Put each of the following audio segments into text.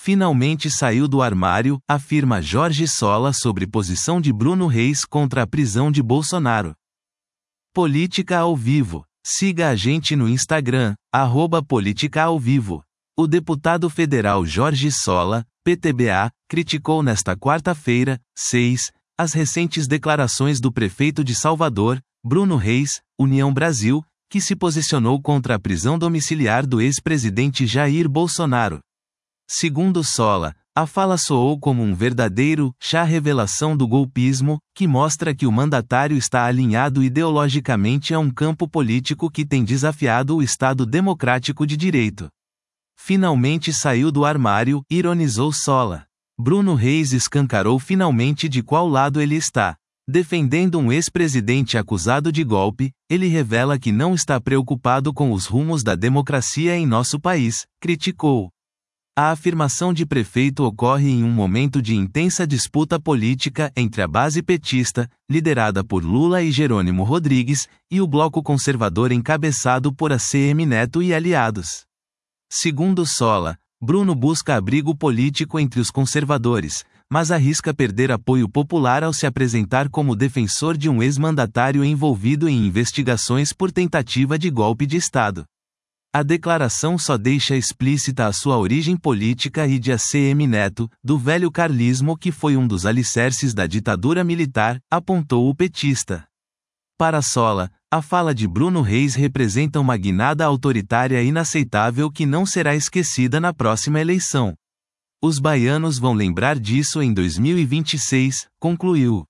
Finalmente saiu do armário, afirma Jorge Sola sobre posição de Bruno Reis contra a prisão de Bolsonaro. Política ao Vivo. Siga a gente no Instagram, @políticaaovivo. O deputado federal Jorge Sola, PTBA, criticou nesta quarta-feira, 6, as recentes declarações do prefeito de Salvador, Bruno Reis, União Brasil, que se posicionou contra a prisão domiciliar do ex-presidente Jair Bolsonaro. Segundo Sola, a fala soou como um verdadeiro chá revelação do golpismo, que mostra que o mandatário está alinhado ideologicamente a um campo político que tem desafiado o Estado democrático de direito. Finalmente saiu do armário, ironizou Sola. Bruno Reis escancarou finalmente de qual lado ele está. Defendendo um ex-presidente acusado de golpe, ele revela que não está preocupado com os rumos da democracia em nosso país, criticou. A afirmação de prefeito ocorre em um momento de intensa disputa política entre a base petista, liderada por Lula e Jerônimo Rodrigues, e o bloco conservador encabeçado por ACM Neto e aliados. Segundo Sola, Bruno busca abrigo político entre os conservadores, mas arrisca perder apoio popular ao se apresentar como defensor de um ex-mandatário envolvido em investigações por tentativa de golpe de Estado. A declaração só deixa explícita a sua origem política e de ACM Neto, do velho carlismo que foi um dos alicerces da ditadura militar, apontou o petista. Para Sola, a fala de Bruno Reis representa uma guinada autoritária inaceitável que não será esquecida na próxima eleição. Os baianos vão lembrar disso em 2026, concluiu.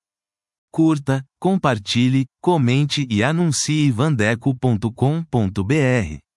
Curta, compartilhe, comente e anuncie vandeco.com.br.